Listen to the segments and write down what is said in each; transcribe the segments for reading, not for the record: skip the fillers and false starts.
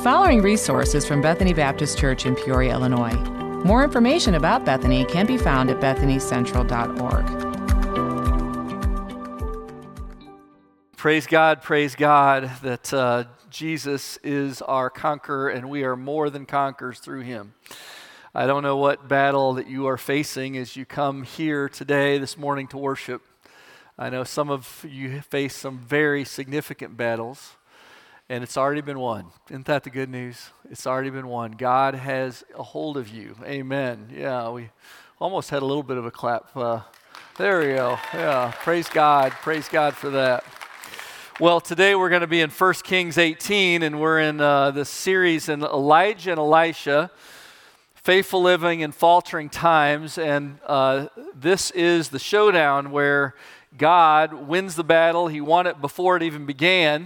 following resource is from Bethany Baptist Church in Peoria, Illinois. More information about Bethany can be found at bethanycentral.org. Praise God that Jesus is our conqueror and we are more than conquerors through him. I don't know what battle that you are facing as you come here today, this morning to worship. I know some of you face some very significant battles, and it's already been won. Isn't that the good news? It's already been won. God has a hold of you. Amen. Yeah, we almost had a little bit of a clap. There we go. Yeah, praise God. Praise God for that. Well, today we're going to be in 1 Kings 18, and we're in this series in Elijah and Elisha, faithful living in faltering times, and this is the showdown where God wins the battle. He won it before it even began,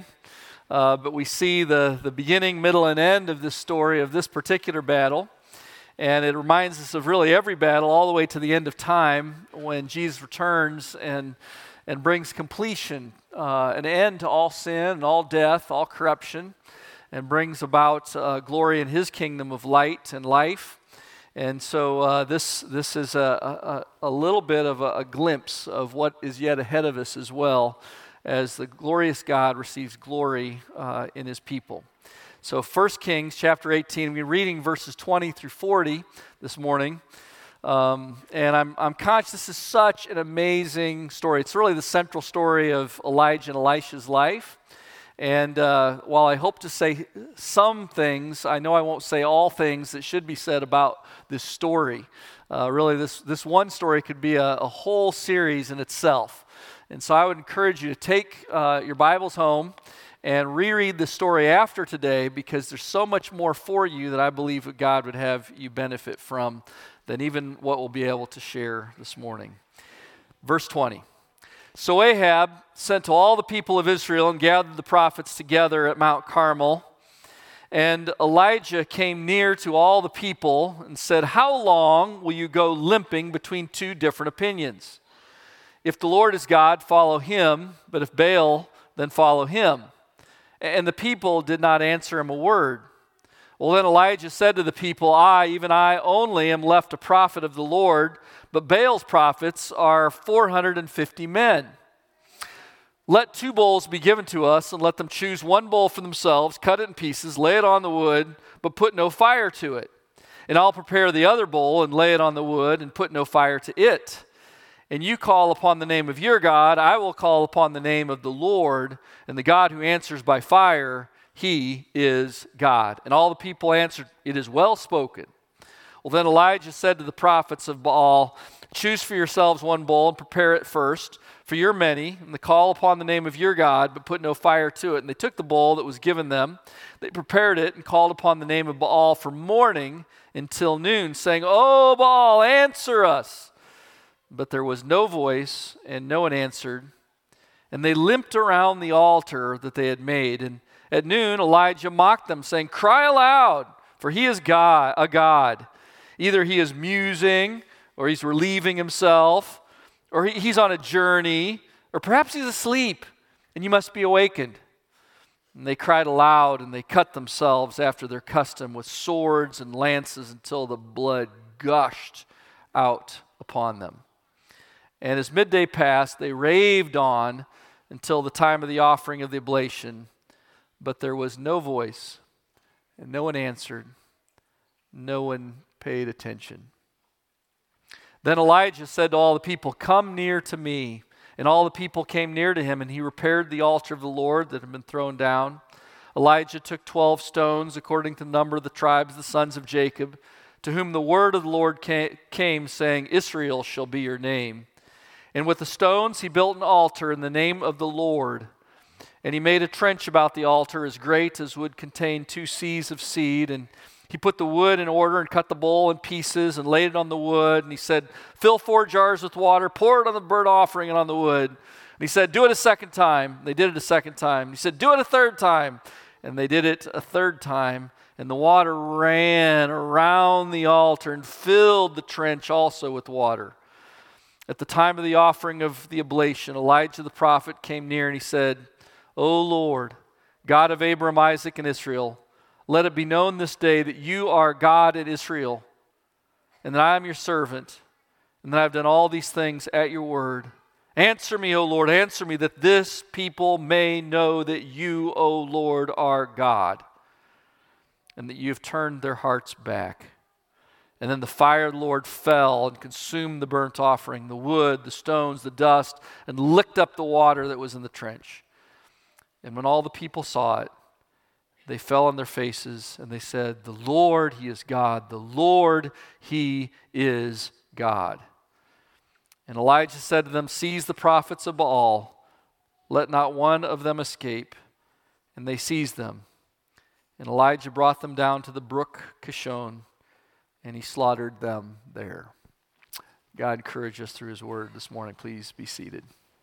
but we see the beginning, middle, and end of this story, of this particular battle, and it reminds us of really every battle all the way to the end of time when Jesus returns and brings completion, an end to all sin and all death, all corruption, and brings about glory in his kingdom of light and life. And so this is a little bit of a glimpse of what is yet ahead of us as well, as the glorious God receives glory in his people. So 1 Kings chapter 18, we're reading verses 20 through 40 this morning. And I'm conscious this is such an amazing story. It's really the central story of Elijah and Elisha's life. And while I hope to say some things, I know I won't say all things that should be said about this story. Really, this one story could be a whole series in itself. And so I would encourage you to take your Bibles home and reread the story after today, because there's so much more for you that I believe that God would have you benefit from than even what we'll be able to share this morning. Verse 20. So Ahab sent to all the people of Israel and gathered the prophets together at Mount Carmel. And Elijah came near to all the people and said, "How long will you go limping between two different opinions? If the Lord is God, follow him, but if Baal, then follow him." And the people did not answer him a word. Well, then Elijah said to the people, even I only am left a prophet of the Lord, but Baal's prophets are 450 men. Let 2 bulls be given to us, and let them choose 1 bull for themselves, cut it in pieces, lay it on the wood, but put no fire to it. And I'll prepare the other bull and lay it on the wood and put no fire to it. And you call upon the name of your God, I will call upon the name of the Lord, and the God who answers by fire, he is God. And all the people answered, "It is well spoken." Well, then Elijah said to the prophets of Baal, "Choose for yourselves 1 bull and prepare it first for your many, and call upon the name of your God, but put no fire to it." And they took the bull that was given them, they prepared it and called upon the name of Baal from morning until noon, saying, "O Baal, answer us." But there was no voice, and no one answered. And they limped around the altar that they had made. And at noon, Elijah mocked them, saying, "Cry aloud, for he is God, a God. Either he is musing, or he's relieving himself, or he's on a journey, or perhaps he's asleep, and you must be awakened." And they cried aloud, and they cut themselves after their custom with swords and lances until the blood gushed out upon them. And as midday passed, they raved on until the time of the offering of the oblation. But there was no voice, and no one answered. No one paid attention. Then Elijah said to all the people, "Come near to me." And all the people came near to him, and he repaired the altar of the Lord that had been thrown down. Elijah took 12 stones, according to the number of the tribes of the sons of Jacob, to whom the word of the Lord came, saying, "Israel shall be your name." And with the stones he built an altar in the name of the Lord. And he made a trench about the altar as great as would contain 2 seahs of seed. And he put the wood in order and cut the bowl in pieces and laid it on the wood. And he said, "Fill 4 jars with water, pour it on the burnt offering and on the wood." And he said, "Do it a second time." They did it a second time. He said, "Do it a third time." And they did it a third time. And the water ran around the altar and filled the trench also with water. At the time of the offering of the oblation, Elijah the prophet came near and he said, "O Lord, God of Abraham, Isaac, and Israel, Let it be known this day that you are God in Israel, and that I am your servant, and that I have done all these things at your word. Answer me, O Lord, answer me, that this people may know that you, O Lord, are God, and that you have turned their hearts back. And then the fire of the Lord fell and consumed the burnt offering, the wood, the stones, the dust, and licked up the water that was in the trench. And when all the people saw it, they fell on their faces, and they said, the Lord, He is God. The Lord, He is God. And Elijah said to them, seize the prophets of Baal. Let not one of them escape. And they seized them. And Elijah brought them down to the brook Kishon, and he slaughtered them there. God encourage us through His word this morning. Please be seated.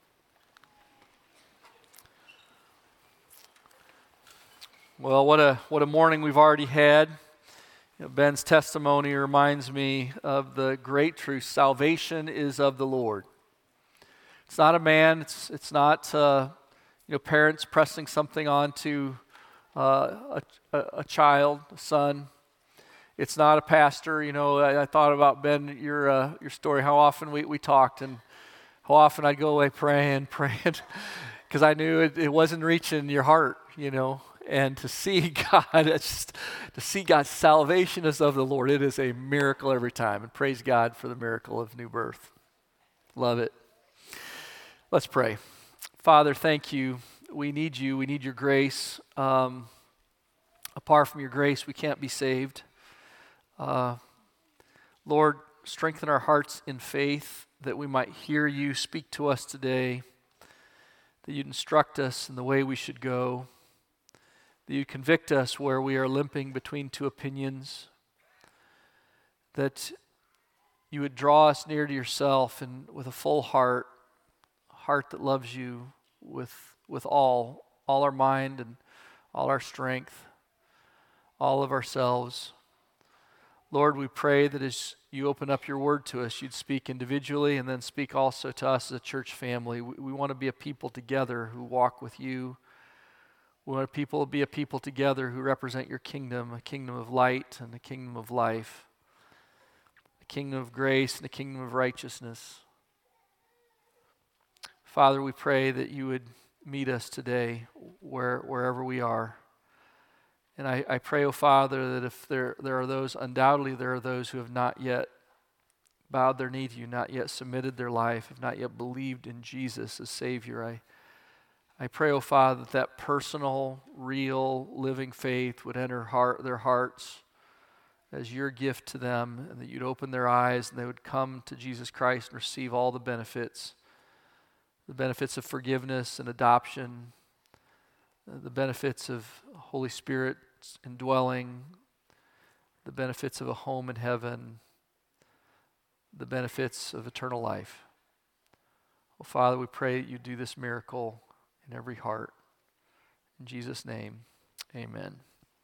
Well, what a morning we've already had. Ben's testimony reminds me of the great truth. Salvation is of the Lord. It's not a man. It's not parents pressing something onto a child, a son. It's not a pastor. I thought about, Ben, your story, how often we talked, and how often I'd go away praying, because I knew it wasn't reaching your heart, And to see God's salvation is of the Lord. It is a miracle every time. And praise God for the miracle of new birth. Love it. Let's pray. Father, thank you. We need you. We need your grace. Apart from your grace, we can't be saved. Lord, strengthen our hearts in faith that we might hear you speak to us today, that you'd instruct us in the way we should go, that you convict us where we are limping between two opinions, that you would draw us near to yourself and with a full heart, a heart that loves you with all our mind and all our strength, all of ourselves. Lord, we pray that as you open up your word to us, you'd speak individually and then speak also to us as a church family. We want to be a people together who walk with you. We want to be a people together who represent your kingdom, a kingdom of light and a kingdom of life, a kingdom of grace and a kingdom of righteousness. Father, we pray that you would meet us today wherever we are. And I pray, Father, that if there are those, undoubtedly there are those who have not yet bowed their knee to you, not yet submitted their life, have not yet believed in Jesus as Savior. I pray, Father, that personal, real, living faith would enter their hearts as your gift to them, and that you'd open their eyes and they would come to Jesus Christ and receive all the benefits of forgiveness and adoption, the benefits of Holy Spirit indwelling, the benefits of a home in heaven, the benefits of eternal life. Well, Father, we pray that you do this miracle in every heart. In Jesus' name, amen.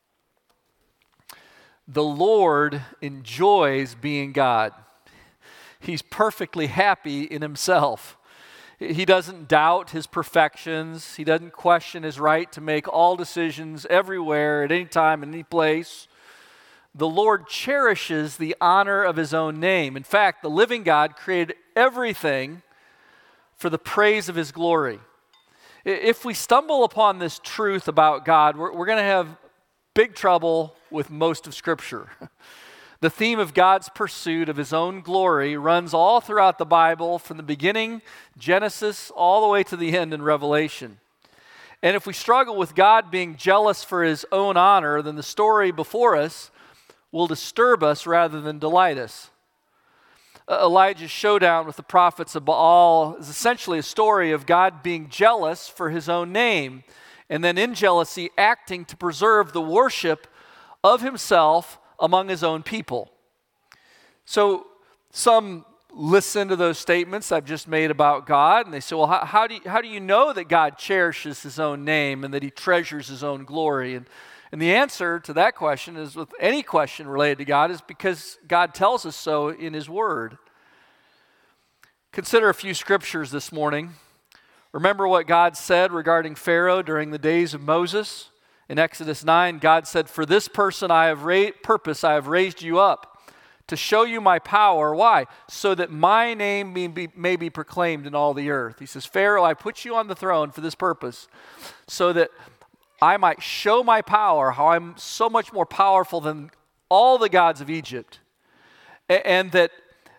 The Lord enjoys being God. He's perfectly happy in himself. He doesn't doubt his perfections. He doesn't question his right to make all decisions everywhere, at any time, in any place. The Lord cherishes the honor of his own name. In fact, the living God created everything for the praise of his glory. If we stumble upon this truth about God, we're going to have big trouble with most of Scripture. The theme of God's pursuit of his own glory runs all throughout the Bible, from the beginning, Genesis, all the way to the end in Revelation. And if we struggle with God being jealous for his own honor, then the story before us will disturb us rather than delight us. Elijah's showdown with the prophets of Baal is essentially a story of God being jealous for his own name, and then in jealousy acting to preserve the worship of himself among his own people. So some listen to those statements I've just made about God, and they say, well, how do you know that God cherishes his own name and that he treasures his own glory? And the answer to that question, is with any question related to God, is because God tells us so in his word. Consider a few scriptures this morning. Remember what God said regarding Pharaoh during the days of Moses. In Exodus 9, God said, "For this person I have raised you up, to show you my power." Why? "So that my name may be proclaimed in all the earth." He says, "Pharaoh, I put you on the throne for this purpose, so that I might show my power, how I'm so much more powerful than all the gods of Egypt, and that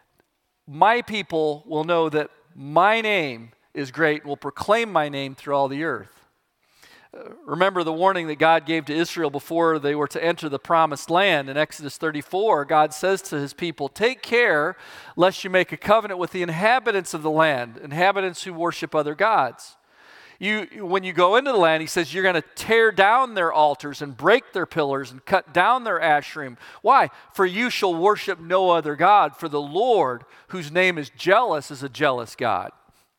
my people will know that my name is great and will proclaim my name through all the earth." Remember the warning that God gave to Israel before they were to enter the promised land. In Exodus 34, God says to his people, "Take care lest you make a covenant with the inhabitants of the land," inhabitants who worship other gods. When you go into the land, he says, you're going to tear down their altars and break their pillars and cut down their Asherim. Why? "For you shall worship no other God, for the Lord, whose name is jealous, is a jealous God."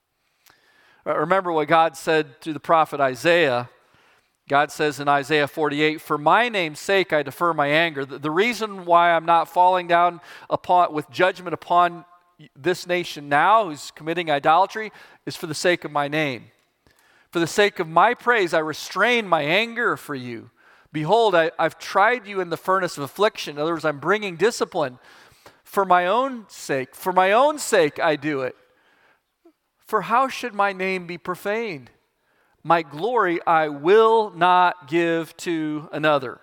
Remember what God said to the prophet Isaiah. God says in Isaiah 48, "For my name's sake I defer my anger." The reason why I'm not falling down with judgment upon this nation now who's committing idolatry is for the sake of my name. "For the sake of my praise I restrain my anger for you. Behold, I've tried you in the furnace of affliction." In other words, I'm bringing discipline. For my own sake I do it. "For how should my name be profaned? My glory I will not give to another."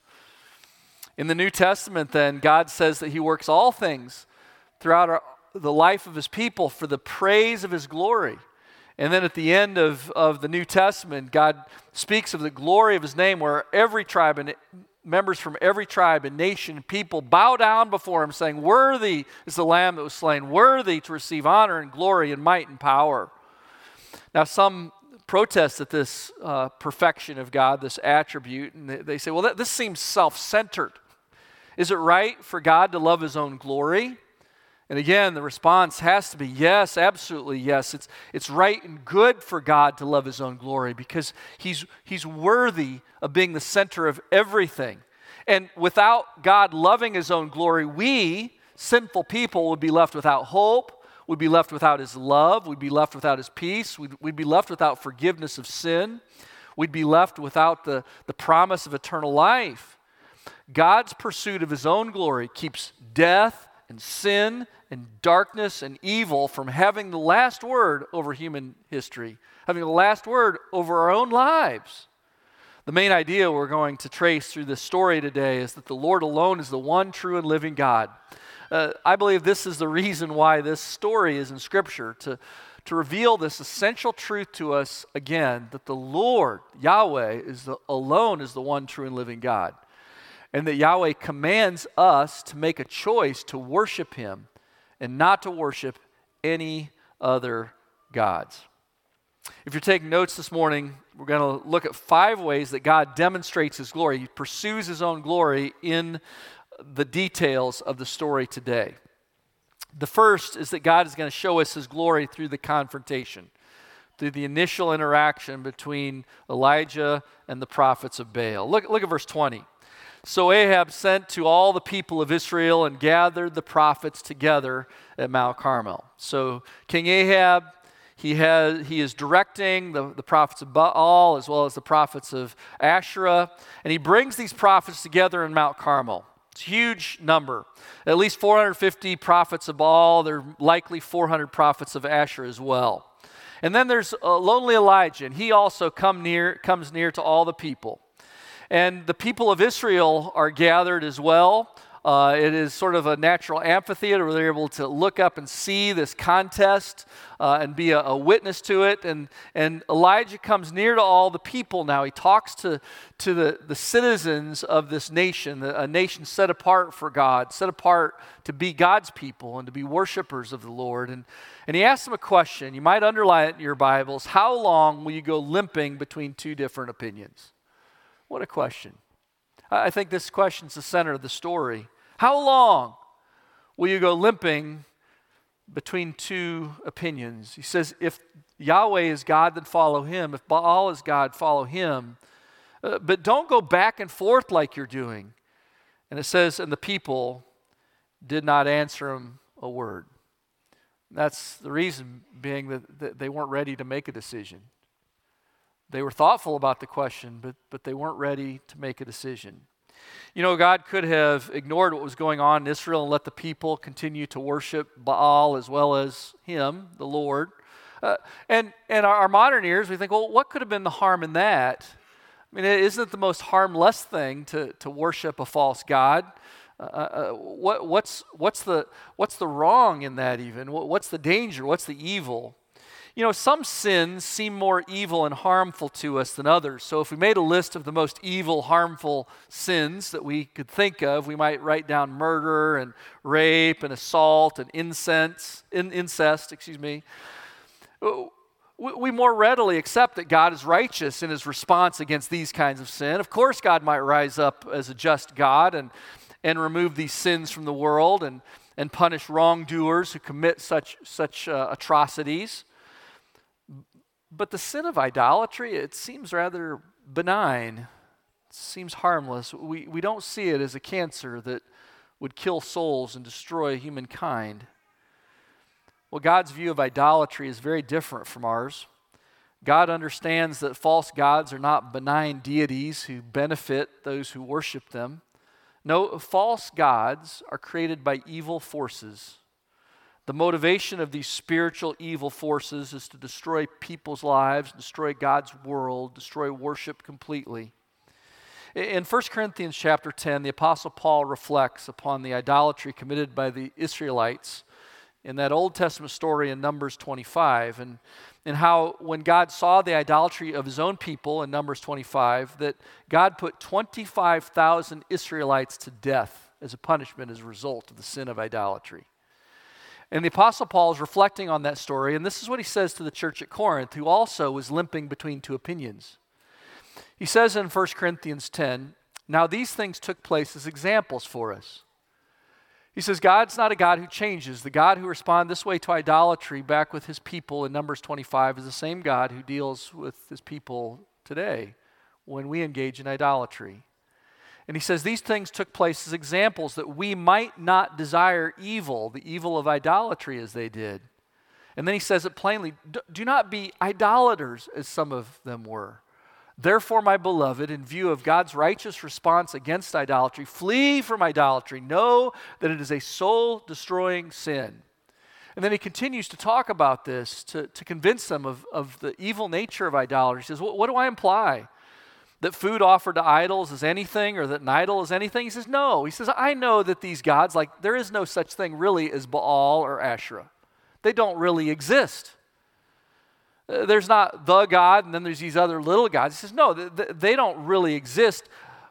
In the New Testament, then, God says that he works all things throughout the life of his people for the praise of his glory. And then at the end of the New Testament, God speaks of the glory of his name, where every tribe and members from every tribe and nation and people bow down before him, saying, "Worthy is the Lamb that was slain, worthy to receive honor and glory and might and power." Now, some protest at this perfection of God, this attribute, and they say, "Well, this seems self-centered. Is it right for God to love his own glory?" And again, the response has to be yes, absolutely yes. It's right and good for God to love his own glory because he's worthy of being the center of everything. And without God loving his own glory, we, sinful people, would be left without hope. We'd be left without his love. We'd be left without his peace. We'd be left without forgiveness of sin. We'd be left without the promise of eternal life. God's pursuit of his own glory keeps death and sin and darkness and evil from having the last word over human history, having the last word over our own lives. The main idea we're going to trace through this story today is that the Lord alone is the one true and living God. I believe this is the reason why this story is in Scripture, to reveal this essential truth to us again, that the Lord, Yahweh, alone is the one true and living God. And that Yahweh commands us to make a choice to worship him and not to worship any other gods. If you're taking notes this morning, we're going to look at 5 ways that God demonstrates his glory. He pursues his own glory in the details of the story today. The first is that God is going to show us his glory through the confrontation, through the initial interaction between Elijah and the prophets of Baal. Look at verse 20. "So Ahab sent to all the people of Israel and gathered the prophets together at Mount Carmel." So King Ahab, he is directing the prophets of Baal as well as the prophets of Asherah, and he brings these prophets together in Mount Carmel. It's a huge number. At least 450 prophets of Baal. There are likely 400 prophets of Asherah as well. And then there's lonely Elijah, and he also comes near to all the people. And the people of Israel are gathered as well. It is sort of a natural amphitheater where they're able to look up and see this contest and be a witness to it. And Elijah comes near to all the people now. He talks to the citizens of this nation, a nation set apart for God, set apart to be God's people and to be worshipers of the Lord. And he asks them a question. You might underline it in your Bibles. How long will you go limping between 2 different opinions? What a question. I think this question's the center of the story. How long will you go limping between 2 opinions? He says, if Yahweh is God, then follow him. If Baal is God, follow him. But don't go back and forth like you're doing. And it says, and the people did not answer him a word. That's the reason being that they weren't ready to make a decision. They were thoughtful about the question, but they weren't ready to make a decision. You know, God could have ignored what was going on in Israel and let the people continue to worship Baal as well as Him, the Lord. And our modern ears, we think, well, what could have been the harm in that? I mean, isn't it the most harmless thing to worship a false god? What's the wrong in that even? What's the danger? What's the evil? You know, some sins seem more evil and harmful to us than others. So if we made a list of the most evil, harmful sins that we could think of, we might write down murder and rape and assault and incest. We more readily accept that God is righteous in His response against these kinds of sin. Of course, God might rise up as a just God and remove these sins from the world and punish wrongdoers who commit such atrocities. But the sin of idolatry, it seems rather benign. It seems harmless. We don't see it as a cancer that would kill souls and destroy humankind. Well, God's view of idolatry is very different from ours. God understands that false gods are not benign deities who benefit those who worship them. No, false gods are created by evil forces. The motivation of these spiritual evil forces is to destroy people's lives, destroy God's world, destroy worship completely. In 1 Corinthians chapter 10, the Apostle Paul reflects upon the idolatry committed by the Israelites in that Old Testament story in Numbers 25, and how when God saw the idolatry of His own people in Numbers 25, that God put 25,000 Israelites to death as a punishment as a result of the sin of idolatry. And the Apostle Paul is reflecting on that story, and this is what he says to the church at Corinth, who also was limping between two opinions. He says in 1 Corinthians 10, "Now these things took place as examples for us." He says God's not a God who changes. The God who responded this way to idolatry back with His people in Numbers 25 is the same God who deals with His people today when we engage in idolatry. And he says these things took place as examples that we might not desire evil, the evil of idolatry as they did. And then he says it plainly, do not be idolaters as some of them were. Therefore, my beloved, in view of God's righteous response against idolatry, flee from idolatry. Know that it is a soul-destroying sin. And then he continues to talk about this to convince them of the evil nature of idolatry. He says, what do I imply? That food offered to idols is anything, or that an idol is anything? He says, no. He says, I know that these gods, like there is no such thing really as Baal or Asherah. They don't really exist. There's not the God, and then there's these other little gods. He says, no, they don't really exist.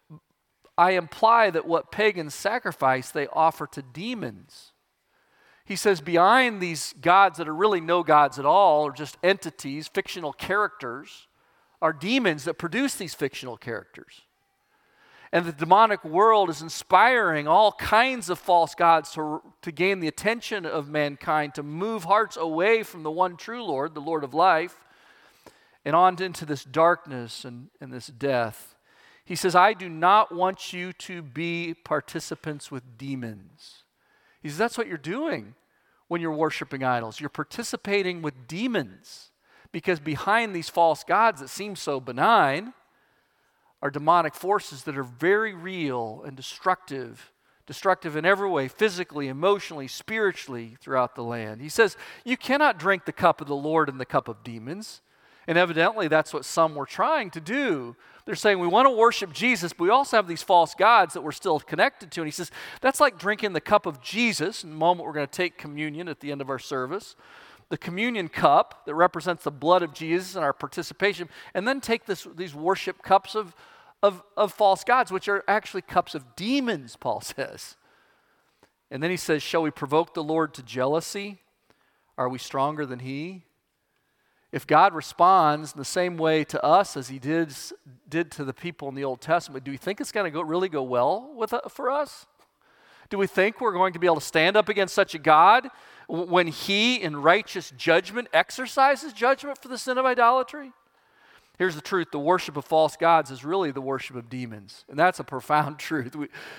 I imply that what pagans sacrifice, they offer to demons. He says, behind these gods that are really no gods at all, or just entities, fictional characters, are demons that produce these fictional characters. And the demonic world is inspiring all kinds of false gods to gain the attention of mankind, to move hearts away from the one true Lord, the Lord of life, and on into this darkness and this death. He says, I do not want you to be participants with demons. He says, that's what you're doing when you're worshiping idols. You're participating with demons. Because behind these false gods that seem so benign are demonic forces that are very real and destructive in every way, physically, emotionally, spiritually throughout the land. He says, you cannot drink the cup of the Lord and the cup of demons. And evidently that's what some were trying to do. They're saying we want to worship Jesus, but we also have these false gods that we're still connected to. And he says, that's like drinking the cup of Jesus. In a moment we're going to take communion at the end of our service. The communion cup that represents the blood of Jesus and our participation, and then take these worship cups of false gods, which are actually cups of demons, Paul says. And then he says, shall we provoke the Lord to jealousy? Are we stronger than He? If God responds in the same way to us as He did to the people in the Old Testament, do we think it's going to really go well for us? Do we think we're going to be able to stand up against such a God when He, in righteous judgment, exercises judgment for the sin of idolatry? Here's the truth. The worship of false gods is really the worship of demons. And that's a profound truth.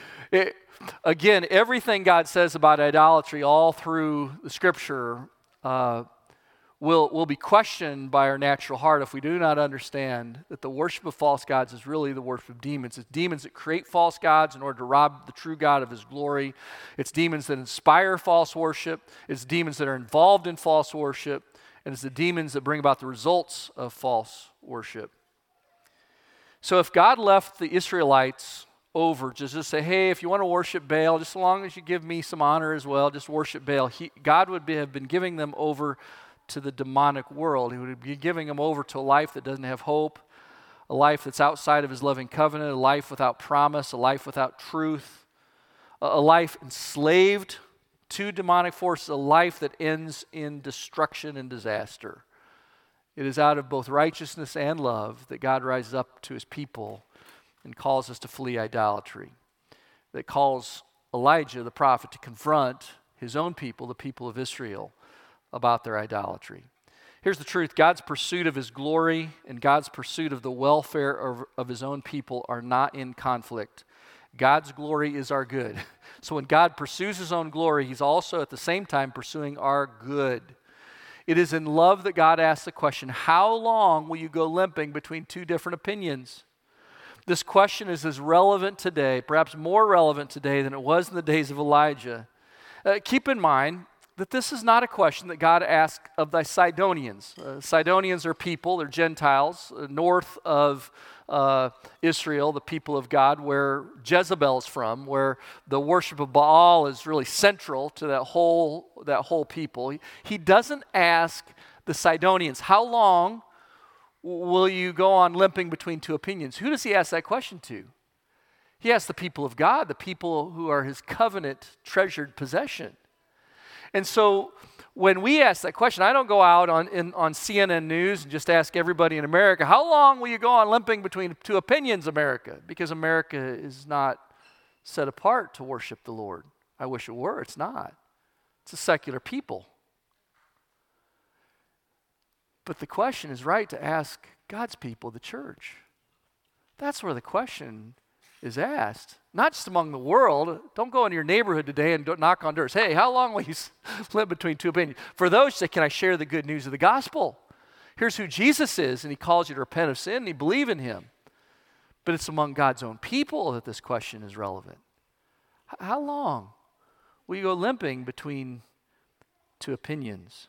Again, everything God says about idolatry all through the Scripture, will be questioned by our natural heart if we do not understand that the worship of false gods is really the worship of demons. It's demons that create false gods in order to rob the true God of his glory. It's demons that inspire false worship. It's demons that are involved in false worship. And it's the demons that bring about the results of false worship. So if God left the Israelites over to just say, hey, if you want to worship Baal, just as long as you give me some honor as well, just worship Baal, God would have been giving them over to the demonic world. He would be giving them over to a life that doesn't have hope, a life that's outside of his loving covenant, a life without promise, a life without truth, a life enslaved to demonic forces, a life that ends in destruction and disaster. It is out of both righteousness and love that God rises up to his people and calls us to flee idolatry, that calls Elijah the prophet to confront his own people, the people of Israel, about their idolatry. Here's the truth. God's pursuit of his glory and God's pursuit of the welfare of his own people are not in conflict. God's glory is our good. So when God pursues his own glory, he's also at the same time pursuing our good. It is in love that God asks the question, how long will you go limping between two different opinions? This question is as relevant today, perhaps more relevant today than it was in the days of Elijah. Keep in mind that this is not a question that God asked of the Sidonians. Sidonians are people, they're Gentiles, north of Israel, the people of God, where Jezebel is from, where the worship of Baal is really central to that whole people. He doesn't ask the Sidonians, how long will you go on limping between two opinions? Who does he ask that question to? He asks the people of God, the people who are his covenant treasured possession. And so when we ask that question, I don't go out on CNN News and just ask everybody in America, how long will you go on limping between two opinions, America? Because America is not set apart to worship the Lord. I wish it were. It's not. It's a secular people. But the question is right to ask God's people, the church. That's where the question is asked. Not just among the world. Don't go into your neighborhood today and don't knock on doors. Hey, how long will you live between two opinions? For those, say, can I share the good news of the gospel? Here's who Jesus is, and he calls you to repent of sin, and you believe in him. But it's among God's own people that this question is relevant. How long will you go limping between two opinions?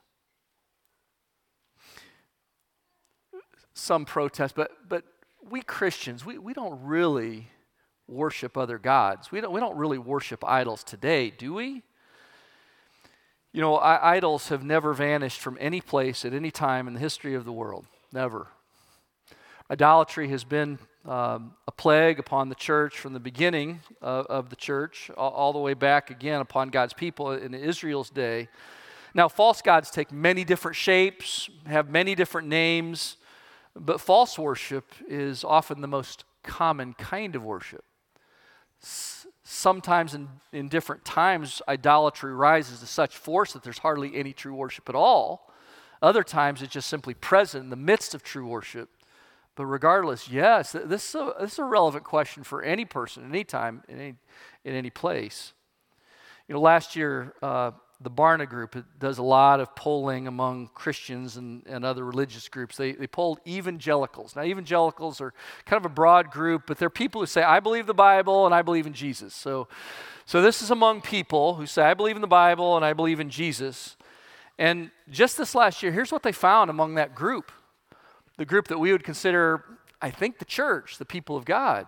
Some protest, but we Christians, we don't really worship other gods. We don't really worship idols today, do we? You know, idols have never vanished from any place at any time in the history of the world. Never. Idolatry has been a plague upon the church from the beginning of the church, all the way back again upon God's people in Israel's day. Now, false gods take many different shapes, have many different names, but false worship is often the most common kind of worship. Sometimes in different times, idolatry rises to such force that there's hardly any true worship at all. Other times, it's just simply present in the midst of true worship. But regardless, yes, this is a relevant question for any person, any time, in any place. You know, last year, the Barna Group does a lot of polling among Christians and other religious groups. They polled evangelicals. Now, evangelicals are kind of a broad group, but they're people who say, I believe the Bible and I believe in Jesus. So this is among people who say, I believe in the Bible and I believe in Jesus. And just this last year, here's what they found among that group. The group that we would consider, I think, the church, the people of God.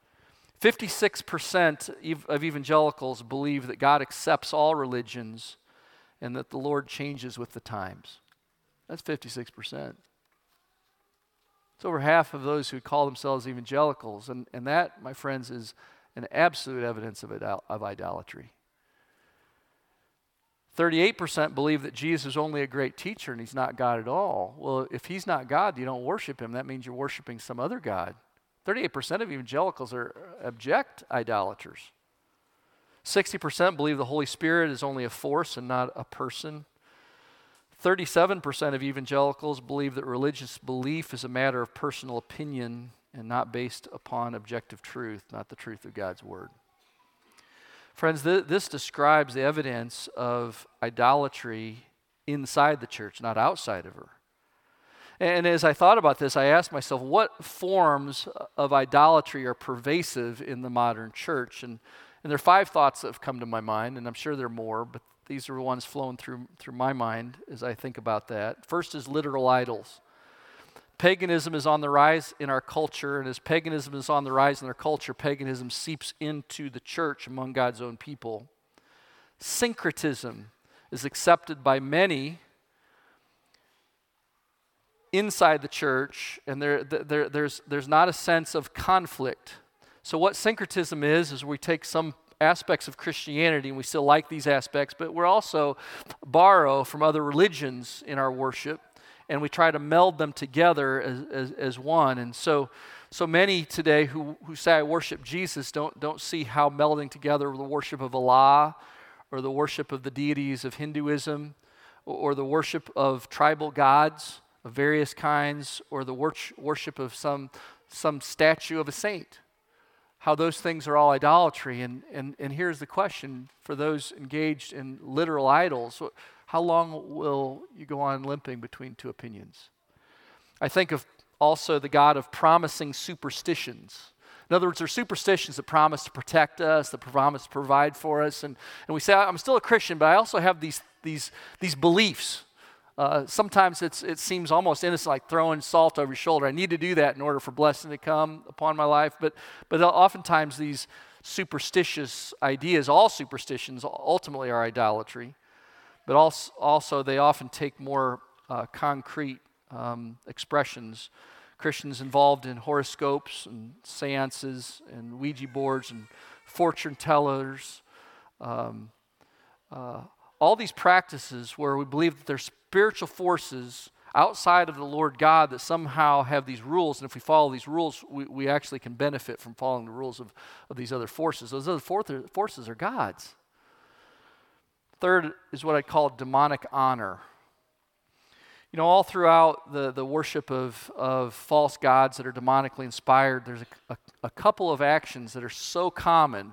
56% of evangelicals believe that God accepts all religions and that the Lord changes with the times. That's 56%. It's over half of those who call themselves evangelicals, and that, my friends, is an absolute evidence of idolatry. 38% believe that Jesus is only a great teacher and he's not God at all. Well, if he's not God, you don't worship him. That means you're worshiping some other God. 38% of evangelicals are abject idolaters. 60% believe the Holy Spirit is only a force and not a person. 37% of evangelicals believe that religious belief is a matter of personal opinion and not based upon objective truth, not the truth of God's Word. Friends, this describes the evidence of idolatry inside the church, not outside of her. And as I thought about this, I asked myself, what forms of idolatry are pervasive in the modern church? And there are 5 thoughts that have come to my mind, and I'm sure there are more, but these are the ones flowing through my mind as I think about that. First is literal idols. Paganism is on the rise in our culture, and as paganism is on the rise in our culture, paganism seeps into the church among God's own people. Syncretism is accepted by many inside the church, and there's not a sense of conflict. So what syncretism is we take some aspects of Christianity, and we still like these aspects, but we're also borrow from other religions in our worship, and we try to meld them together as one. And so many today who say I worship Jesus don't see how melding together the worship of Allah, or the worship of the deities of Hinduism, or the worship of tribal gods of various kinds, or the worship of some statue of a saint, how those things are all idolatry. And here's the question for those engaged in literal idols: how long will you go on limping between 2 opinions? I think of also the God of promising superstitions. In other words, there are superstitions that promise to protect us, that promise to provide for us, and we say, I'm still a Christian, but I also have these beliefs. Sometimes it seems almost innocent, like throwing salt over your shoulder. I need to do that in order for blessing to come upon my life. But oftentimes these superstitious ideas, all superstitions ultimately are idolatry. But also they often take more concrete expressions. Christians involved in horoscopes and seances and Ouija boards and fortune tellers. All these practices where we believe that there's spiritual forces outside of the Lord God that somehow have these rules, and if we follow these rules, we actually can benefit from following the rules of these other forces. Those other forces are God's. Third is what I call demonic honor. You know, all throughout the worship of false gods that are demonically inspired, there's a couple of actions that are so common,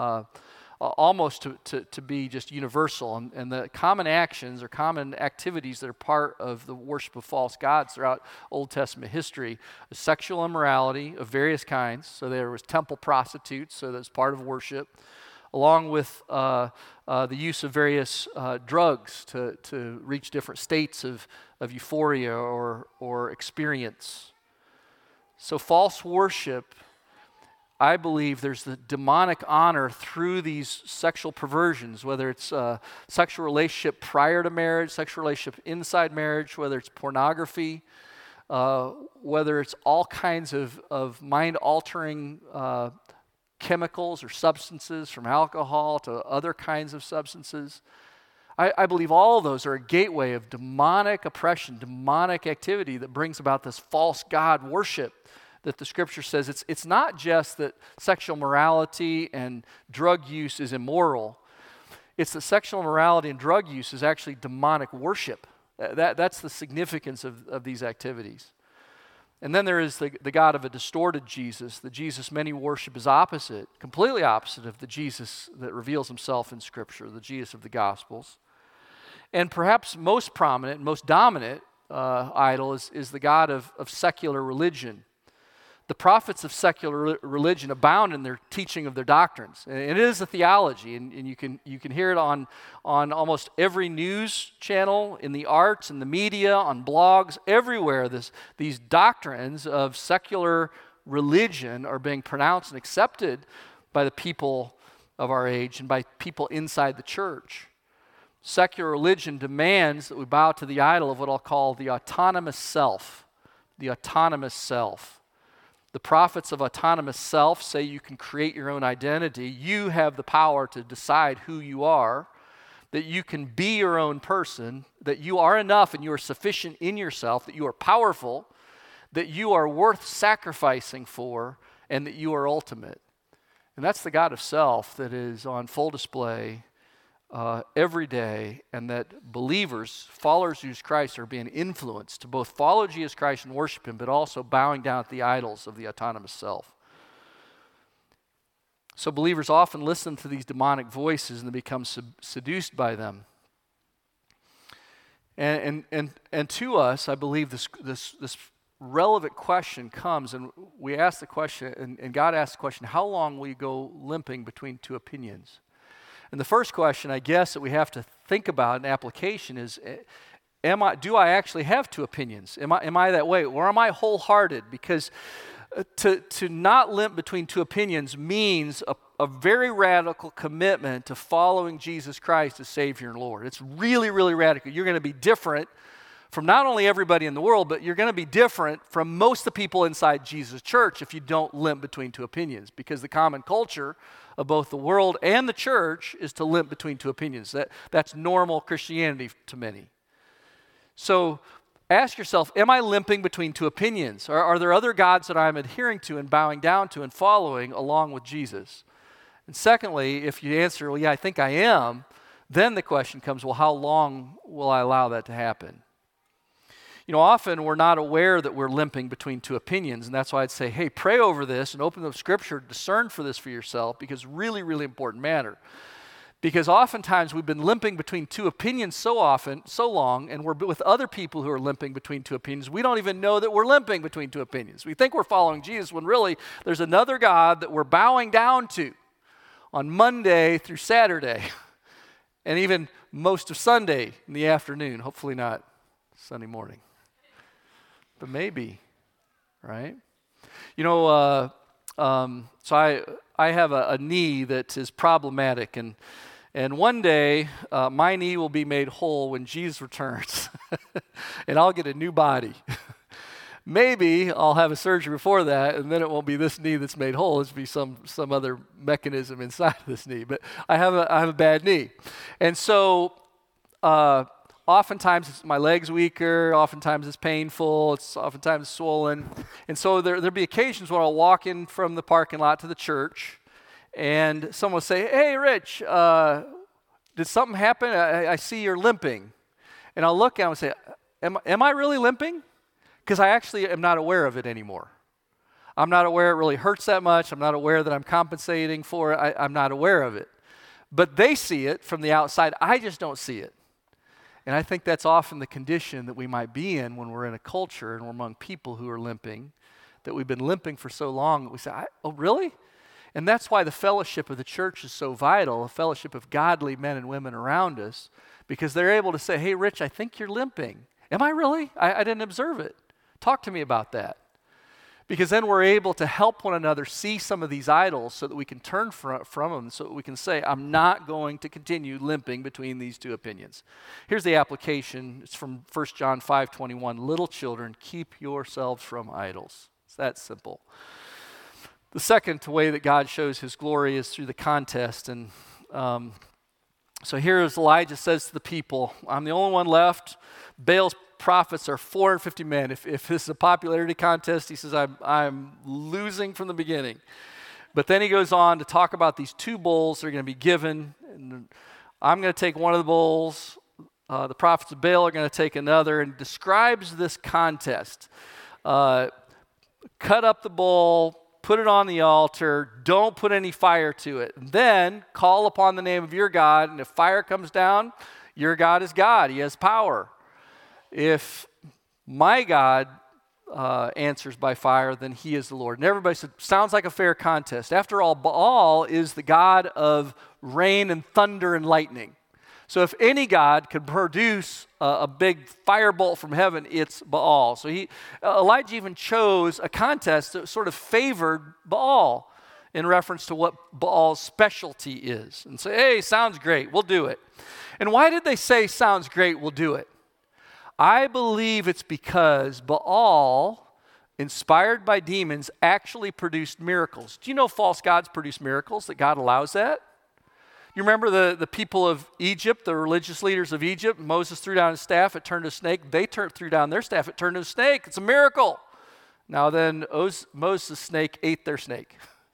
almost to be just universal. And the common actions or common activities that are part of the worship of false gods throughout Old Testament history: sexual immorality of various kinds. So there was temple prostitutes, so that's part of worship, along with the use of various drugs to reach different states of euphoria or experience. So false worship, I believe there's the demonic honor through these sexual perversions, whether it's a sexual relationship prior to marriage, sexual relationship inside marriage, whether it's pornography, whether it's all kinds of mind-altering chemicals or substances, from alcohol to other kinds of substances. I believe all of those are a gateway of demonic oppression, demonic activity that brings about this false God worship that the Scripture says it's not just that sexual morality and drug use is immoral. It's that sexual morality and drug use is actually demonic worship. That's the significance of these activities. And then there is the God of a distorted Jesus. The Jesus many worship is opposite, completely opposite of the Jesus that reveals himself in Scripture, the Jesus of the Gospels. And perhaps most prominent, most dominant idol is the God of secular religion. The prophets of secular religion abound in their teaching of their doctrines. And it is a theology, and you can hear it on almost every news channel, in the arts, in the media, on blogs, everywhere. These doctrines of secular religion are being pronounced and accepted by the people of our age and by people inside the church. Secular religion demands that we bow to the idol of what I'll call the autonomous self. The autonomous self. The prophets of autonomous self say you can create your own identity. You have the power to decide who you are, that you can be your own person, that you are enough and you are sufficient in yourself, that you are powerful, that you are worth sacrificing for, and that you are ultimate. And that's the God of self that is on full display every day, and that believers, followers of Jesus Christ, are being influenced to both follow Jesus Christ and worship him, but also bowing down at the idols of the autonomous self. So believers often listen to these demonic voices and they become seduced by them. And to us, I believe this relevant question comes, and we ask the question, and God asks the question, how long will you go limping between two opinions? And the first question, I guess, that we have to think about in application is, do I actually have two opinions? Am I that way? Or am I wholehearted? Because to not limp between two opinions means a very radical commitment to following Jesus Christ as Savior and Lord. It's really, really radical. You're going to be different from not only everybody in the world, but you're going to be different from most of the people inside Jesus' church if you don't limp between two opinions, because the common culture of both the world and the church is to limp between two opinions. That's normal Christianity to many. So ask yourself, am I limping between two opinions? Or are there other gods that I'm adhering to and bowing down to and following along with Jesus? And secondly, if you answer, well, yeah, I think I am, then the question comes, well, how long will I allow that to happen? You know, often we're not aware that we're limping between two opinions, and that's why I'd say, hey, pray over this and open the Scripture, discern for this for yourself, because really, really important matter. Because oftentimes we've been limping between two opinions so long, and we're with other people who are limping between two opinions. We don't even know that we're limping between two opinions. We think we're following Jesus when really there's another God that we're bowing down to on Monday through Saturday, and even most of Sunday in the afternoon, hopefully not Sunday morning. But maybe, right? You know, so I have a knee that is problematic, and one day my knee will be made whole when Jesus returns, and I'll get a new body. Maybe I'll have a surgery before that, and then it won't be this knee that's made whole. It'll be some other mechanism inside of this knee. But I have a bad knee, and so oftentimes my leg's weaker. Oftentimes it's painful. It's oftentimes swollen, and so there'll be occasions where I'll walk in from the parking lot to the church, and someone will say, "Hey, Rich, did something happen? I see you're limping," and I'll look at him and say, "Am I really limping?" Because I actually am not aware of it anymore. I'm not aware it really hurts that much. I'm not aware that I'm compensating for it. I'm not aware of it. But they see it from the outside. I just don't see it. And I think that's often the condition that we might be in when we're in a culture and we're among people who are limping, that we've been limping for so long that we say, oh, really? And that's why the fellowship of the church is so vital, a fellowship of godly men and women around us, because they're able to say, hey, Rich, I think you're limping. Am I really? I didn't observe it. Talk to me about that. Because then we're able to help one another see some of these idols so that we can turn from them, so that we can say, I'm not going to continue limping between these two opinions. Here's the application. It's from 1 John 5:21. Little children, keep yourselves from idols. It's that simple. The second way that God shows his glory is through the contest. And so here's Elijah says to the people, I'm the only one left. Baal's prophets are 450 men. If this is a popularity contest, he says, I'm losing from the beginning. But then he goes on to talk about these two bulls that are going to be given. And I'm going to take one of the bulls. The prophets of Baal are going to take another, and describes this contest. Cut up the bull, put it on the altar, don't put any fire to it. And then call upon the name of your God, and if fire comes down, your God is God. He has power. If my God answers by fire, then he is the Lord. And everybody said, sounds like a fair contest. After all, Baal is the God of rain and thunder and lightning. So if any God could produce a big firebolt from heaven, it's Baal. So Elijah even chose a contest that sort of favored Baal in reference to what Baal's specialty is. And say, hey, sounds great, we'll do it. And why did they say, sounds great, we'll do it? I believe it's because Baal, inspired by demons, actually produced miracles. Do you know false gods produce miracles, that God allows that? You remember the people of Egypt, the religious leaders of Egypt? Moses threw down his staff, it turned to a snake. They threw down their staff, it turned to a snake. It's a miracle. Now then, Moses' snake ate their snake.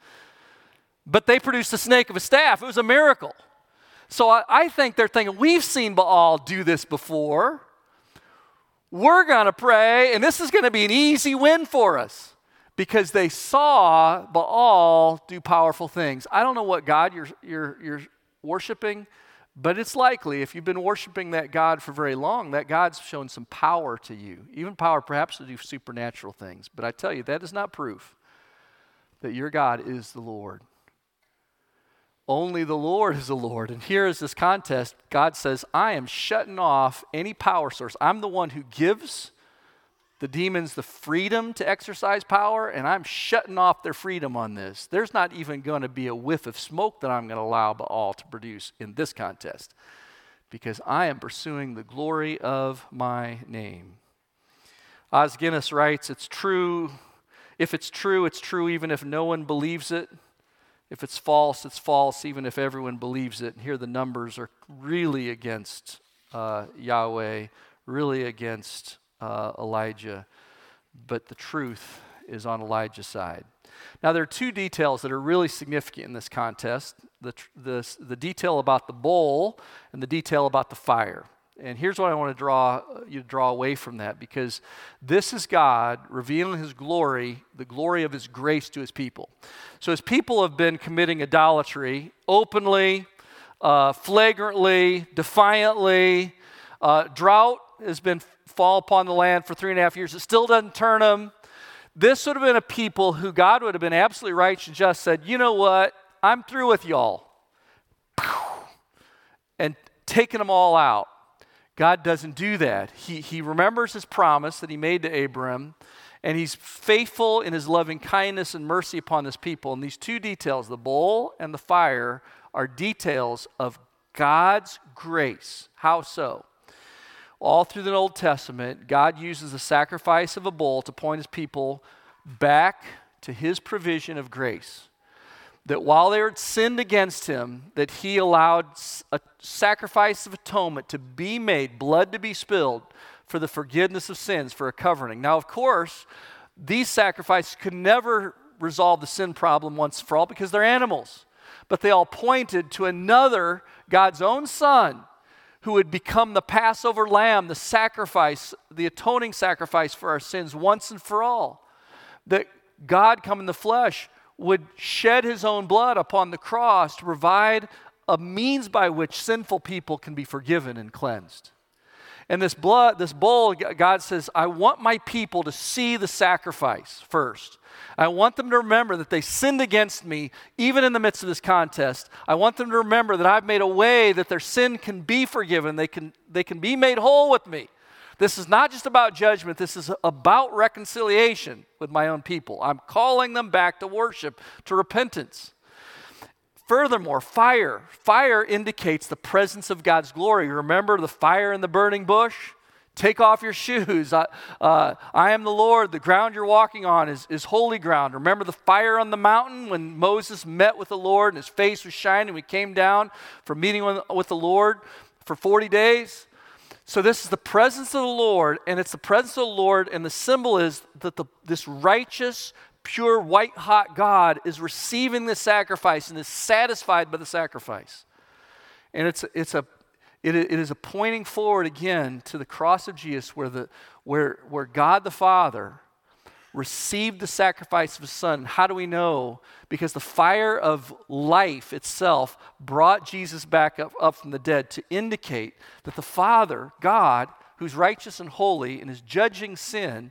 But they produced a snake of a staff. It was a miracle. So I think they're thinking, we've seen Baal do this before. We're going to pray, and this is going to be an easy win for us, because they saw Baal do powerful things. I don't know what God you're worshiping, But it's likely, if you've been worshiping that God for very long, that God's shown some power to you, even power perhaps to do supernatural things. But I tell you, that is not proof that your God is the Lord. Only the Lord is the Lord. And here is this contest. God says, I am shutting off any power source. I'm the one who gives the demons the freedom to exercise power, and I'm shutting off their freedom on this. There's not even going to be a whiff of smoke that I'm going to allow Baal to produce in this contest, because I am pursuing the glory of my name. Os Guinness writes, it's true. If it's true, it's true even if no one believes it. If it's false even if everyone believes it. And here the numbers are really against Yahweh, really against Elijah, but the truth is on Elijah's side. Now, there are two details that are really significant in this contest, the detail about the bowl and the detail about the fire. And here's what I want to draw away from that, because this is God revealing his glory, the glory of his grace to his people. So his people have been committing idolatry openly, flagrantly, defiantly. Drought has been fall upon the land for 3.5 years. It still doesn't turn them. This would have been a people who God would have been absolutely righteous and just said, you know what, I'm through with y'all. And taking them all out. God doesn't do that. He remembers his promise that he made to Abram, and he's faithful in his loving kindness and mercy upon his people. And these two details, the bowl and the fire, are details of God's grace. How so? All through the Old Testament, God uses the sacrifice of a bull to point his people back to his provision of grace. That while they had sinned against him, that he allowed a sacrifice of atonement to be made, blood to be spilled for the forgiveness of sins, for a covering. Now, of course, these sacrifices could never resolve the sin problem once for all because they're animals. But they all pointed to another, God's own Son, who would become the Passover lamb, the sacrifice, the atoning sacrifice for our sins once and for all. That God come in the flesh would shed his own blood upon the cross to provide a means by which sinful people can be forgiven and cleansed. And this bowl, God says, I want my people to see the sacrifice first. I want them to remember that they sinned against me, even in the midst of this contest. I want them to remember that I've made a way that their sin can be forgiven. They can be made whole with me. This is not just about judgment. This is about reconciliation with my own people. I'm calling them back to worship, to repentance. Furthermore, fire. Fire indicates the presence of God's glory. Remember the fire in the burning bush? Take off your shoes. I am the Lord. The ground you're walking on is holy ground. Remember the fire on the mountain when Moses met with the Lord and his face was shining. We came down for meeting with the Lord for 40 days. So this is the presence of the Lord, and it's the presence of the Lord, and the symbol is that this righteous, pure, white-hot God is receiving the sacrifice and is satisfied by the sacrifice. And it is a pointing forward again to the cross of Jesus where God the Father received the sacrifice of his Son. How do we know? Because the fire of life itself brought Jesus back up from the dead to indicate that the Father, God, who's righteous and holy and is judging sin,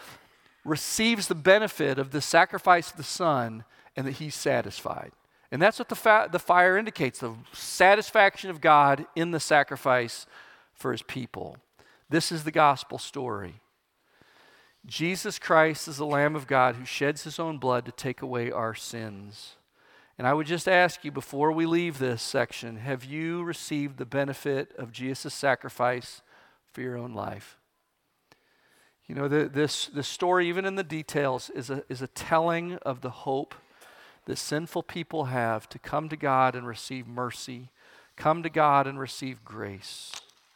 receives the benefit of the sacrifice of the Son and that he's satisfied. And that's what the fire indicates, the satisfaction of God in the sacrifice for his people. This is the gospel story. Jesus Christ is the Lamb of God who sheds his own blood to take away our sins. And I would just ask you before we leave this section, have you received the benefit of Jesus' sacrifice for your own life? You know, this story, even in the details, is a telling of the hope that sinful people have to come to God and receive mercy, come to God and receive grace.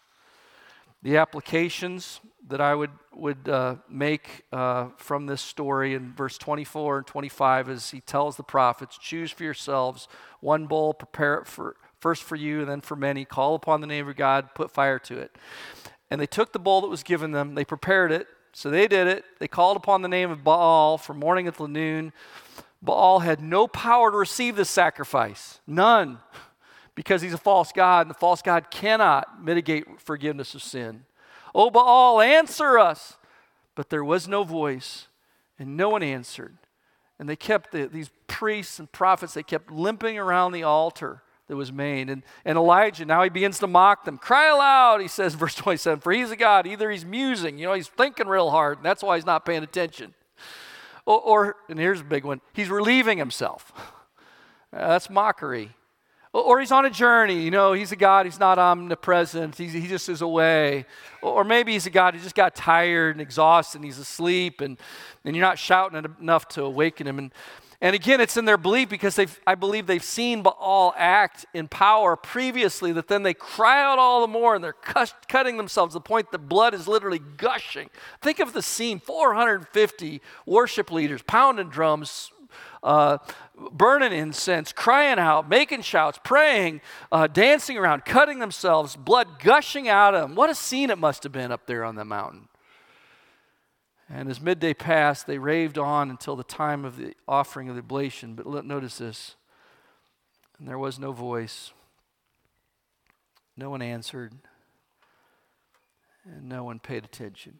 The applications that I would make from this story in verse 24 and 25 is he tells the prophets, choose for yourselves one bowl, prepare it first for you and then for many, call upon the name of God, put fire to it. And they took the bowl that was given them, they prepared it, so they did it. They called upon the name of Baal from morning until noon. Baal had no power to receive this sacrifice, none, because he's a false god, and the false god cannot mitigate forgiveness of sin. O Baal, answer us. But there was no voice, and no one answered. And they kept, these priests and prophets, they kept limping around the altar that was made. And Elijah, now he begins to mock them. Cry aloud, he says, verse 27, for he's a god. Either he's musing, he's thinking real hard, and that's why he's not paying attention. Or and here's a big one, he's relieving himself. That's mockery. Or he's on a journey, he's a God, he's not omnipresent, he just is away. Or maybe he's a God who just got tired and exhausted and he's asleep and you're not shouting enough to awaken him. And again, it's in their belief because I believe they've seen Baal act in power previously, that then they cry out all the more and they're cutting themselves to the point that blood is literally gushing. Think of the scene, 450 worship leaders pounding drums, burning incense, crying out, making shouts, praying, dancing around, cutting themselves, blood gushing out of them. What a scene it must have been up there on the mountain. And as midday passed, they raved on until the time of the offering of the oblation. But notice this, and there was no voice, no one answered, and no one paid attention.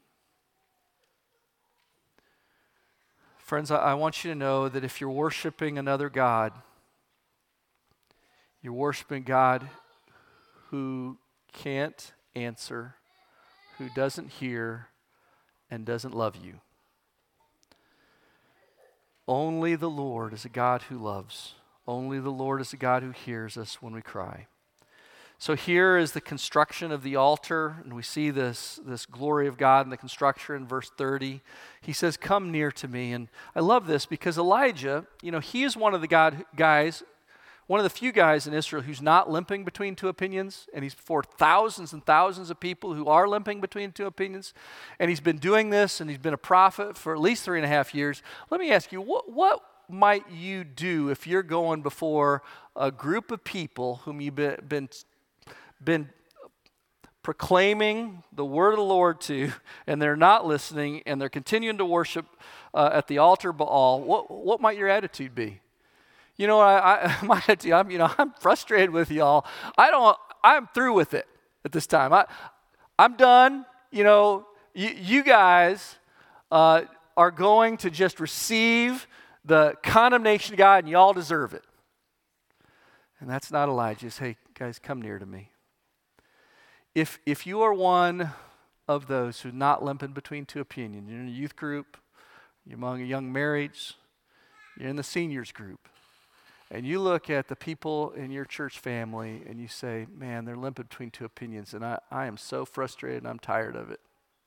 Friends, I want you to know that if you're worshiping another God, you're worshiping God who can't answer, who doesn't hear, and doesn't love you. Only the Lord is a God who loves. Only the Lord is a God who hears us when we cry. So here is the construction of the altar, and we see this glory of God in the construction in verse 30. He says, come near to me. And I love this because Elijah, he is one of the guys, one of the few guys in Israel who's not limping between two opinions, and he's before thousands and thousands of people who are limping between two opinions. And he's been doing this, and he's been a prophet for at least 3.5 years. Let me ask you, what might you do if you're going before a group of people whom you've been proclaiming the word of the Lord to, and they're not listening, and they're continuing to worship at the altar of Baal? What might your attitude be? My attitude, I'm frustrated with y'all. I'm through with it at this time. I'm done. You guys are going to just receive the condemnation of God, and y'all deserve it. And that's not Elijah. Just, hey, guys, come near to me. If you are one of those who's not limping between two opinions, you're in a youth group, you're among a young marrieds, you're in the seniors group, and you look at the people in your church family and you say, man, they're limping between two opinions, and I am so frustrated and I'm tired of it.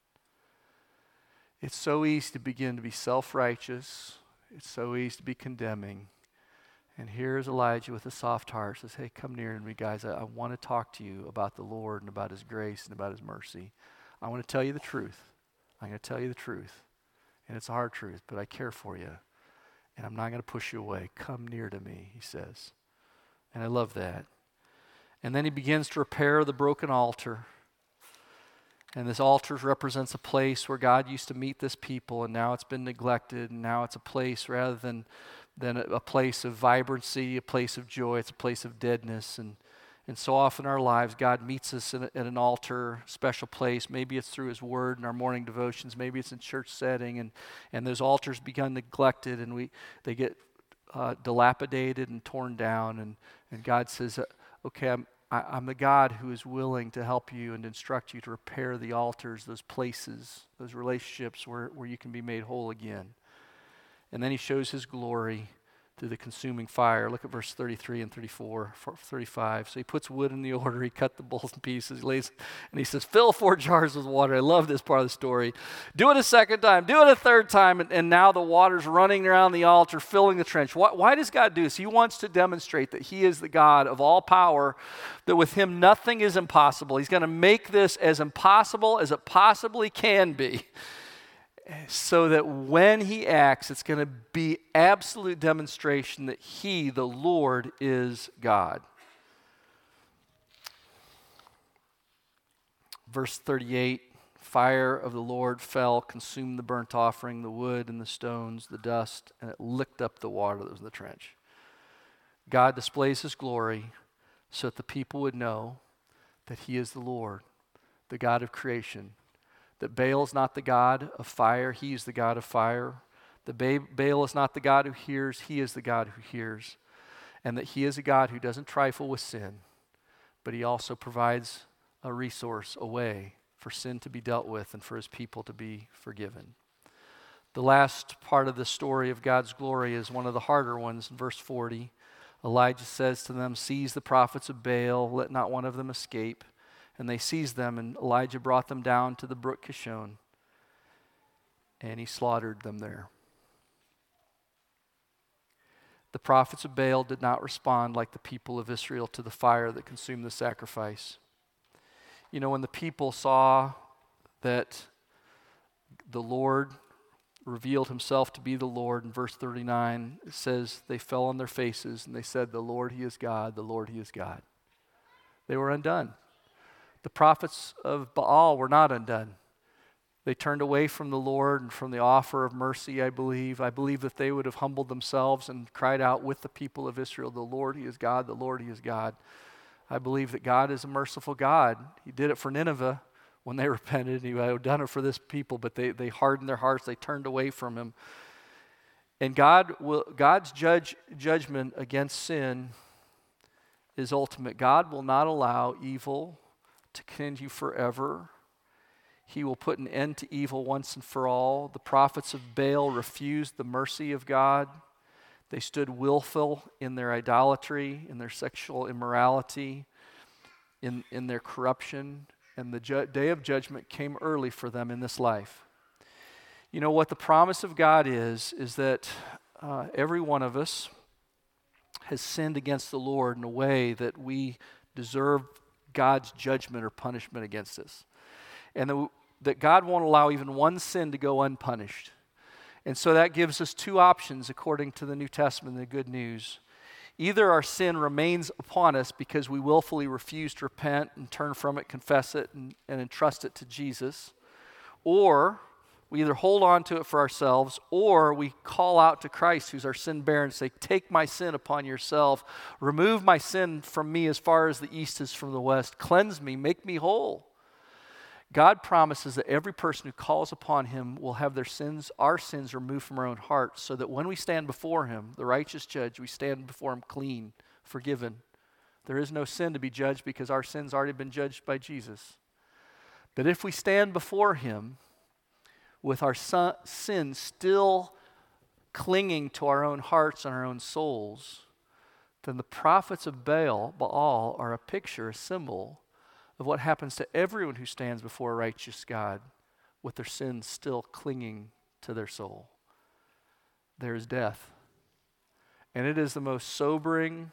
It's so easy to begin to be self-righteous. It's so easy to be condemning. And here's Elijah with a soft heart, says, hey, come near to me, guys. I want to talk to you about the Lord and about his grace and about his mercy. I want to tell you the truth. I'm going to tell you the truth. And it's a hard truth, but I care for you. And I'm not going to push you away. Come near to me, he says. And I love that. And then he begins to repair the broken altar. And this altar represents a place where God used to meet this people, and now it's been neglected, and now it's a place rather than a place of vibrancy, a place of joy. It's a place of deadness. And so often in our lives, God meets us at an altar, special place. Maybe it's through his word and our morning devotions. Maybe it's in church setting. And those altars become neglected, and they get dilapidated and torn down. And God says, okay, I'm the God who is willing to help you and instruct you to repair the altars, those places, those relationships where you can be made whole again. And then he shows his glory through the consuming fire. Look at verse 33 and 35. So he puts wood in the order. He cut the bulls in pieces. He lays, and he says, fill 4 jars with water. I love this part of the story. Do it a second time. Do it a third time. And now the water's running around the altar, filling the trench. Why does God do this? He wants to demonstrate that he is the God of all power, that with him nothing is impossible. He's going to make this as impossible as it possibly can be, so that when he acts, it's going to be absolute demonstration that he, the Lord, is God. Verse 38, fire of the Lord fell, consumed the burnt offering, the wood and the stones, the dust, and it licked up the water that was in the trench. God displays his glory. so that the people would know that he is the Lord, the God of creation, that Baal is not the God of fire, he is the God of fire, that Baal is not the God who hears, he is the God who hears, and that he is a God who doesn't trifle with sin, but he also provides a resource, a way for sin to be dealt with and for his people to be forgiven. The last part of the story of God's glory is one of the harder ones in verse 40. Elijah says to them, "Seize the prophets of Baal, let not one of them escape." And they seized them, and Elijah brought them down to the brook Kishon, and he slaughtered them there. The prophets of Baal did not respond like the people of Israel to the fire that consumed the sacrifice. You know, when the people saw that the Lord revealed himself to be the Lord, in verse 39, it says they fell on their faces and they said, "The Lord, he is God, the Lord, he is God." They were undone. The prophets of Baal were not undone. They turned away from the Lord and from the offer of mercy, I believe. I believe that they would have humbled themselves and cried out with the people of Israel, "The Lord, he is God, the Lord, he is God." I believe that God is a merciful God. He did it for Nineveh when they repented. He had done it for this people, but they hardened their hearts. They turned away from him. And God's judgment against sin is ultimate. God will not allow evil to continue forever. He will put an end to evil once and for all. The prophets of Baal refused the mercy of God. They stood willful in their idolatry, in their sexual immorality, in their corruption, and the day of judgment came early for them in this life. You know what the promise of God is that every one of us has sinned against the Lord in a way that we deserve God's judgment or punishment against us. And that God won't allow even one sin to go unpunished. And so that gives us two options according to the New Testament, the good news. Either our sin remains upon us because we willfully refuse to repent and turn from it, confess it, and entrust it to Jesus, or we either hold on to it for ourselves, or we call out to Christ, who's our sin bearer, and say, "Take my sin upon yourself. Remove my sin from me as far as the east is from the west. Cleanse me, make me whole." God promises that every person who calls upon him will have our sins removed from our own hearts, so that when we stand before him, the righteous judge, we stand before him clean, forgiven. There is no sin to be judged because our sin's already been judged by Jesus. But if we stand before him with our sins still clinging to our own hearts and our own souls, then the prophets of Baal are a picture, a symbol of what happens to everyone who stands before a righteous God with their sins still clinging to their soul. There is death. And it is the most sobering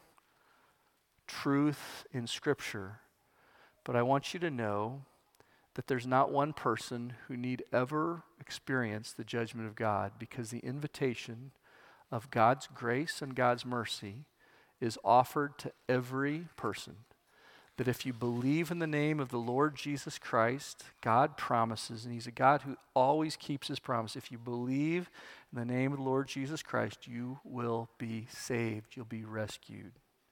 truth in Scripture. But I want you to know that there's not one person who need ever experience the judgment of God, because the invitation of God's grace and God's mercy is offered to every person. That if you believe in the name of the Lord Jesus Christ, God promises, and he's a God who always keeps his promise. If you believe in the name of the Lord Jesus Christ, you will be saved. You'll be rescued.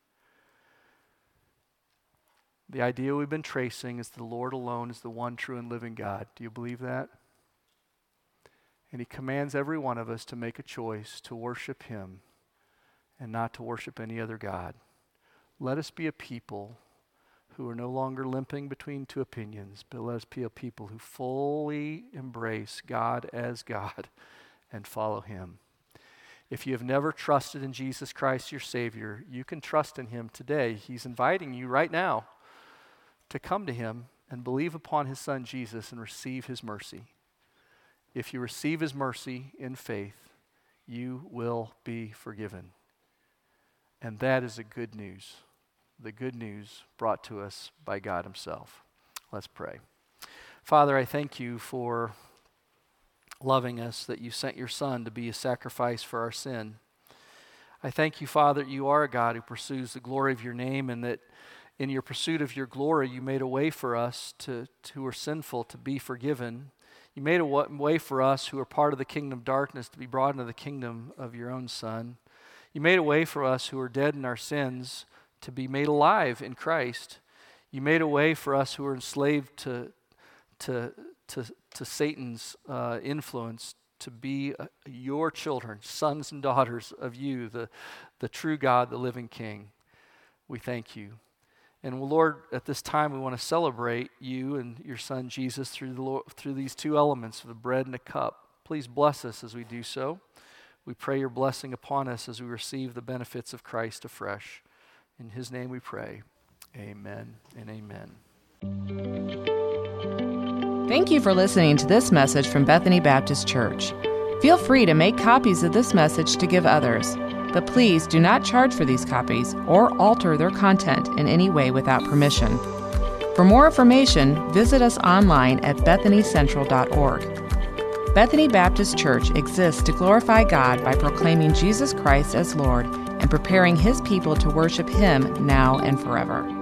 The idea we've been tracing is the Lord alone is the one true and living God. Do you believe that? And he commands every one of us to make a choice to worship him and not to worship any other God. Let us be a people who are no longer limping between two opinions, but let us be a people who fully embrace God as God and follow him. If you have never trusted in Jesus Christ, your Savior, you can trust in him today. He's inviting you right now to come to him and believe upon his Son Jesus and receive his mercy. If you receive his mercy in faith, you will be forgiven. And that is the good news. The good news brought to us by God himself. Let's pray. Father, I thank you for loving us, that you sent your Son to be a sacrifice for our sin. I thank you, Father, that you are a God who pursues the glory of your name, and that in your pursuit of your glory, you made a way for us who are sinful to be forgiven. You made a way for us who are part of the kingdom of darkness to be brought into the kingdom of your own Son. You made a way for us who are dead in our sins to be made alive in Christ. You made a way for us who are enslaved to Satan's influence to be your children, sons and daughters of you, the true God, the living King. We thank you. And Lord, at this time we want to celebrate you and your Son Jesus through these two elements of the bread and the cup. Please bless us as we do so. We pray your blessing upon us as we receive the benefits of Christ afresh. In his name we pray. Amen and amen. Thank you for listening to this message from Bethany Baptist Church. Feel free to make copies of this message to give others, but please do not charge for these copies or alter their content in any way without permission. For more information, visit us online at bethanycentral.org. Bethany Baptist Church exists to glorify God by proclaiming Jesus Christ as Lord and preparing his people to worship him now and forever.